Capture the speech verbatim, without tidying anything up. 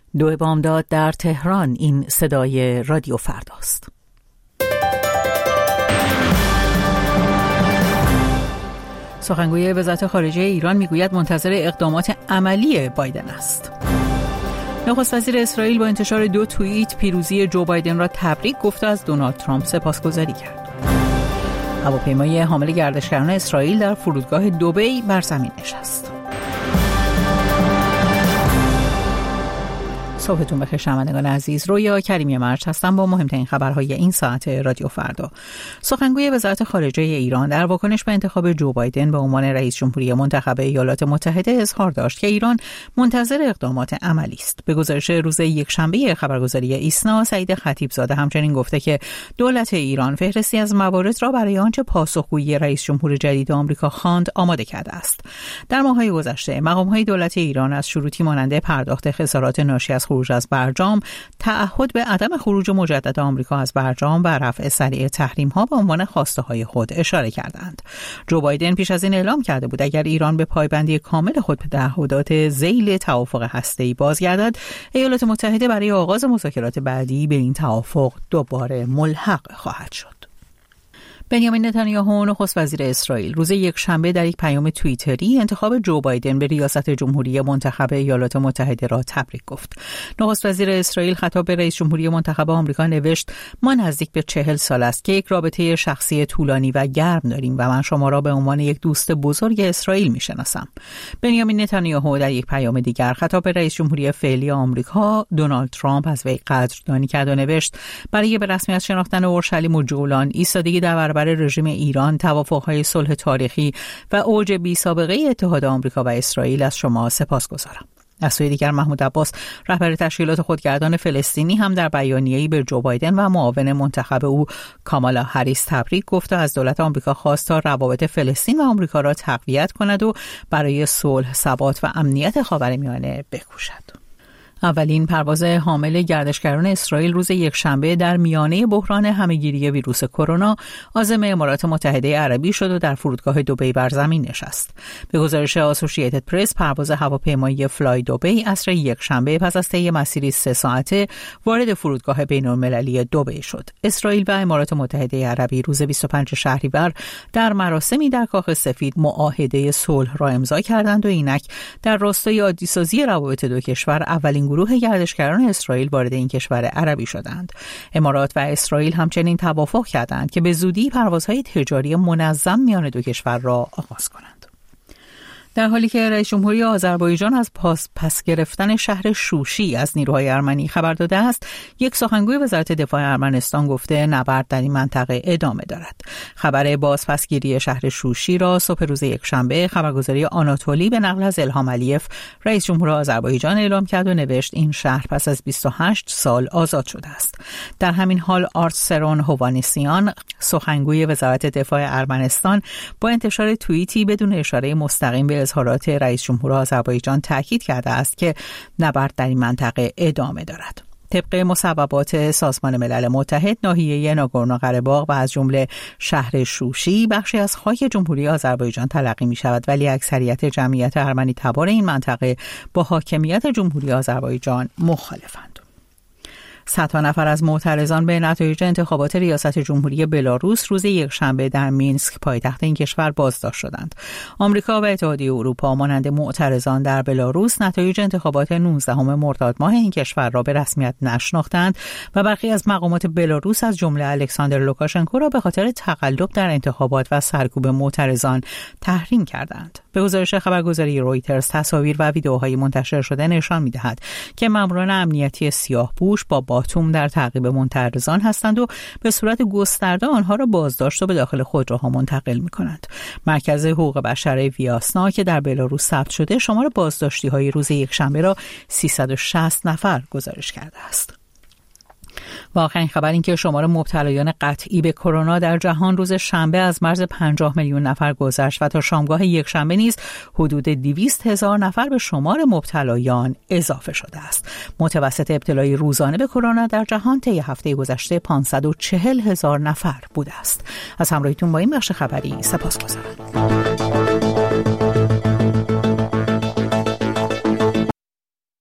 دو بامداد در تهران. این صدای رادیو فرداست. سخنگوی وزارت خارجه ایران میگوید منتظر اقدامات عملی بایدن است. نخست وزیر اسرائیل با انتشار دو توییت پیروزی جو بایدن را تبریک گفت و از دونالد ترامپ سپاسگزاری کرد. هواپیمای حامل گردشگران اسرائیل در فرودگاه دبی بر زمین نشست. صبحتون بخیر شنوندگان عزیز. رویا کریمی مرج هستم با مهمترین خبرهای این ساعت رادیو فردا. سخنگوی وزارت خارجه ایران در واکنش به انتخاب جو بایدن به عنوان رئیس جمهوری منتخب ایالات متحده اظهار داشت که ایران منتظر اقدامات عملی است. به گزارش روز یکشنبه خبرگزاری ایسنا، سعید خطیبزاده همچنین گفته که دولت ایران فهرستی از موارد را برای آنچه پاسخگویی رئیس جمهور جدید آمریکا خواند آماده کرده است. در ماه‌های گذشته مقام‌های دولت ایران از شروطی مانند پرداخت خسارات ناشی از خروج از برجام، تعهد به عدم خروج مجدد آمریکا از برجام و رفع سریع تحریم‌ها به عنوان خواسته‌های خود اشاره کردند. جو بایدن پیش از این اعلام کرده بود اگر ایران به پایبندی کامل خود به تعهدات ذیل توافق هسته‌ای بازگردد، ایالات متحده برای آغاز مذاکرات بعدی به این توافق دوباره ملحق خواهد شد. بنیامین نتانیاهو نخست وزیر اسرائیل روز یکشنبه در یک پیام توییتری انتخاب جو بایدن به ریاست جمهوری منتخب ایالات متحده را تبریک گفت. نخست وزیر اسرائیل خطاب به رئیس جمهوری منتخب آمریکا نوشت: ما نزدیک به چهل سال است که یک رابطه شخصی طولانی و گرم داریم و من شما را به عنوان یک دوست بزرگ اسرائیل میشناسم. بنیامین نتانیاهو در یک پیام دیگر خطاب به رئیس جمهوری فعلی آمریکا دونالد ترامپ از وی قدردانی کرد و نوشت: برای به رسمیت شناختن اورشلیم و جولان، ایستادگی در برابر رژیم ایران، توافق‌های صلح تاریخی و اوج بی‌سابقه اتحاد آمریکا و اسرائیل از شما سپاسگزارم. از سوی دیگر محمود عباس رهبر تشکیلات خودگردان فلسطینی هم در بیانیه‌ای به جو بایدن و معاون منتخب او کامالا هریس تبریک گفت و از دولت آمریکا خواست تا روابط فلسطین و آمریکا را تقویت کند و برای صلح، ثبات و امنیت خاورمیانه بکوشد. اولین پرواز حامل گردشگران اسرائیل روز یکشنبه در میانه بحران همه‌گیری ویروس کرونا عازم امارات متحده عربی شد و در فرودگاه دبی بر زمین نشست. به گزارش آسوشییتد پرس، پرواز هواپیمایی فلای دبی عصر یکشنبه پس از طی مسیری سه ساعته وارد فرودگاه بین‌المللی دبی شد. اسرائیل و امارات متحده عربی روز بیست و پنجم شهریور در مراسمی در کاخ سفید معاهده صلح را امضا کردند و اینک در راستای عادی‌سازی روابط دو کشور اولین گروه گردشگران اسرائیل وارد این کشور عربی شدند. امارات و اسرائیل همچنین توافق کردند که به زودی پروازهای تجاری منظم میان دو کشور را آغاز کنند. در حالی که رئیس جمهوری آذربایجان از پاس پس گرفتن شهر شوشی از نیروهای ارمنی خبر داده است، یک سخنگوی وزارت دفاع ارمنستان گفته نبرد در این منطقه ادامه دارد. خبر بازپسگیری شهر شوشی را صبح روز یکشنبه خبرگزاری آناتولی به نقل از الهام علیف رئیس جمهور آذربایجان اعلام کرد و نوشت این شهر پس از بیست و هشت سال آزاد شده است. در همین حال آرتسرون هوانیسیان سخنگوی وزارت دفاع ارمنستان با انتشار توییتی بدون اشاره مستقیم به اظهارات رئیس جمهور آذربایجان تاکید کرده است که نبرد در این منطقه ادامه دارد. طبق مصوبات سازمان ملل متحد، ناحیه ناگورنو قره‌باغ و از جمله شهر شوشی بخشی از خاک جمهوری آذربایجان تلقی می شود، ولی اکثریت جمعیت ارمنی تبار این منطقه با حاکمیت جمهوری آذربایجان مخالفند. صدها نفر از معترضان به نتایج انتخابات ریاست جمهوری بلاروس روز یکشنبه در مینسک پایتخت این کشور بازداشت شدند. آمریکا و اتحادیه اروپا مانند معترضان در بلاروس نتایج انتخابات نوزدهم مرداد ماه این کشور را به رسمیت نشناختند و برخی از مقامات بلاروس از جمله الکساندر لوکاشنکو را به خاطر تقلب در انتخابات و سرکوب معترضان تحریم کردند. به گزارش خبرگزاری رویترز، تصاویر و ویدئوهای منتشر شده نشان می‌دهد که ماموران امنیتی سیاه‌پوش با باتوم در تعقیب معترضان هستند و به صورت گسترده آنها را بازداشت و به داخل خودروها منتقل می‌کنند. مرکز حقوق بشر ویاسنا که در بلاروس ثبت شده، شمار بازداشتی‌های روز یکشنبه را سیصد و شصت نفر گزارش کرده است. و آخرین خبر این که شمار مبتلایان قطعی به کرونا در جهان روز شنبه از مرز پنجاه میلیون نفر گذشت و تا شامگاه یک شنبه نیز حدود دویست هزار نفر به شمار مبتلایان اضافه شده است. متوسط ابتلای روزانه به کرونا در جهان طی هفته گذشته پانصد و چهل هزار نفر بوده است. از همراهیتون با این بخش خبری سپاسگزارم.